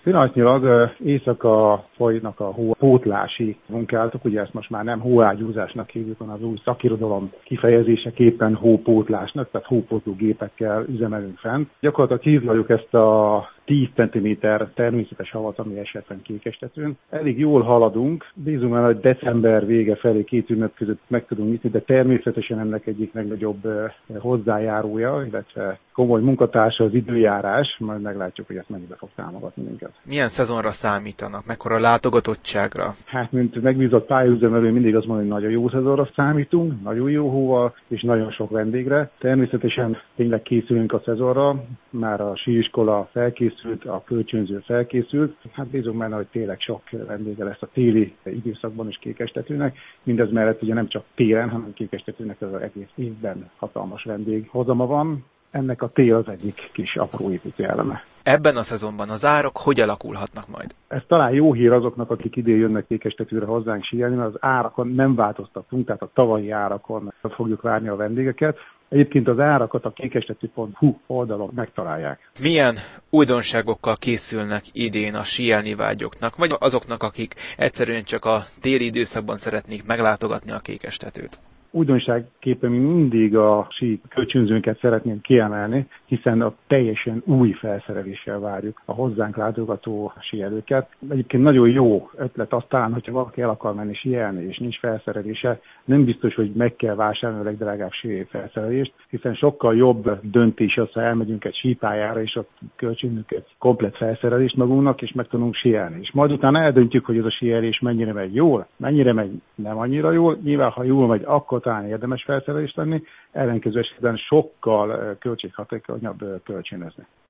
Pillanatnyilag éjszaka folynak a hópótlási munkálatok, ugye ezt most már nem hóágyúzásnak hívjuk, hanem az új szakirodalom kifejezéseképpen hópótlásnak, tehát hópótló gépekkel üzemelünk fent. Gyakorlatilag hívjuk ezt a 10 cm természetes havat, ami esetben kékestetőn. Elég jól haladunk, bízunk már, hogy december vége felé 2 ünnep között meg tudunk nyitni, de természetesen ennek egyik legnagyobb hozzájárója, illetve komoly munkatársa az időjárás, majd meglátjuk, hogy ezt mennyibe fog támogatni minket. Milyen szezonra számítanak? Mekkora látogatottságra? Hát, mint megbízott pályaüzemelő, mindig azt mondom, hogy nagyon jó szezonra számítunk, nagyon jó hóval és nagyon sok vendégre. Természetesen tényleg készülünk a szezonra, már a síiskola felkészült, a kölcsönző felkészült. Hát bízunk benne, hogy tényleg sok vendége lesz a téli időszakban is kékestetőnek. Mindez mellett ugye nem csak télen, hanem kékestetőnek az egész évben hatalmas vendéghozama van. Ennek a tél az egyik kis apró építőeleme. Ebben a szezonban az árak hogy alakulhatnak majd? Ez talán jó hír azoknak, akik idén jönnek kékestetőre hozzánk síelni, mert az árakon nem változtattunk, tehát a tavalyi árakon fogjuk várni a vendégeket. Egyébként az árakat a kékestető.hu oldalon megtalálják. Milyen újdonságokkal készülnek idén a síelni vágyóknak, vagy azoknak, akik egyszerűen csak a téli időszakban szeretnék meglátogatni a kékestetőt? Újdonságképpen mi mindig a sí kölcsönzőnket szeretném kiemelni, hiszen a teljesen új felszereléssel várjuk a hozzánk látogató síelőket. Egyébként nagyon jó ötlet az talán, hogyha valaki el akar menni síelni, és nincs felszerelése, nem biztos, hogy meg kell vásárolni a legdrágább sí felszerelést, hiszen sokkal jobb döntés az, ha elmegyünk egy sípályára, és ott kölcsönünk egy komplett felszerelést magunknak, és meg tudunk síelni. És majd utána eldöntjük, hogy ez a síelés mennyire megy jól, mennyire megy nem annyira jól. Nyilván, ha jól megy, akkor talán érdemes felszerelést venni, ellenkező esetben sokkal költséghatékonyabb kölcsönözni.